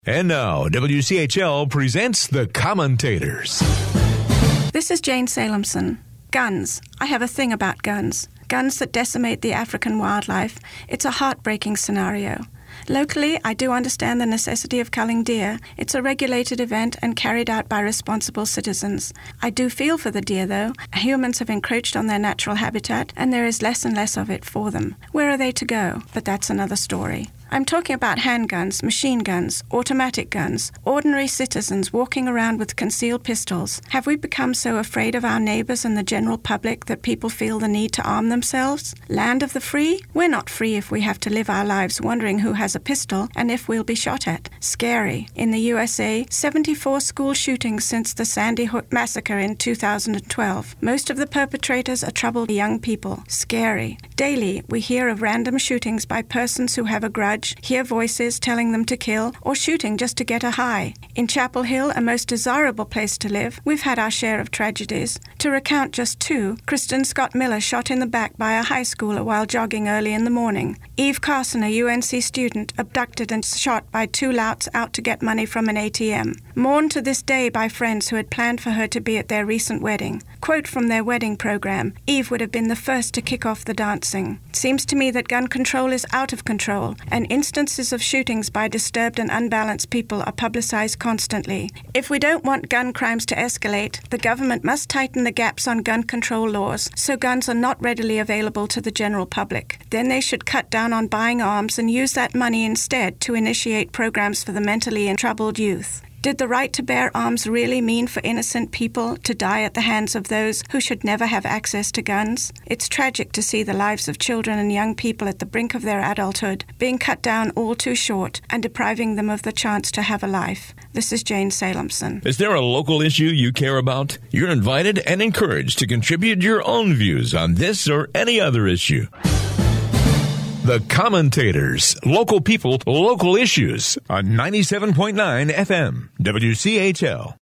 And now, WCHL presents The Commentators. This is Jane Salemson. Guns. I have a thing about guns. Guns that decimate the African wildlife. It's a heartbreaking scenario. Locally, I do understand the necessity of culling deer. It's a regulated event and carried out by responsible citizens. I do feel for the deer, though. Humans have encroached on their natural habitat, and there is less and less of it for them. Where are they to go? But that's another story. I'm talking about handguns, machine guns, automatic guns, ordinary citizens walking around with concealed pistols. Have we become so afraid of our neighbors and the general public that people feel the need to arm themselves? Land of the free? We're not free if we have to live our lives wondering who has a pistol and if we'll be shot at. Scary. In the USA, 74 school shootings since the Sandy Hook massacre in 2012. Most of the perpetrators are troubled young people. Scary. Daily, we hear of random shootings by persons who have a grudge, hear voices telling them to kill, or shooting just to get a high. In Chapel Hill, a most desirable place to live, we've had our share of tragedies. To recount just two, Kristen Scott Miller shot in the back by a high schooler while jogging early in the morning. Eve Carson, a UNC student, abducted and shot by two louts out to get money from an ATM. Mourned to this day by friends who had planned for her to be at their recent wedding. Quote from their wedding program, Eve would have been the first to kick off the dancing. It seems to me that gun control is out of control, and instances of shootings by disturbed and unbalanced people are publicized constantly. If we don't want gun crimes to escalate, the government must tighten the gaps on gun control laws so guns are not readily available to the general public. Then they should cut down on buying arms and use that money instead to initiate programs for the mentally troubled youth. Did the right to bear arms really mean for innocent people to die at the hands of those who should never have access to guns? It's tragic to see the lives of children and young people at the brink of their adulthood being cut down all too short and depriving them of the chance to have a life. This is Jane Salemson. Is there a local issue you care about? You're invited and encouraged to contribute your own views on this or any other issue. The Commentators, local people, local issues on 97.9 FM, WCHL.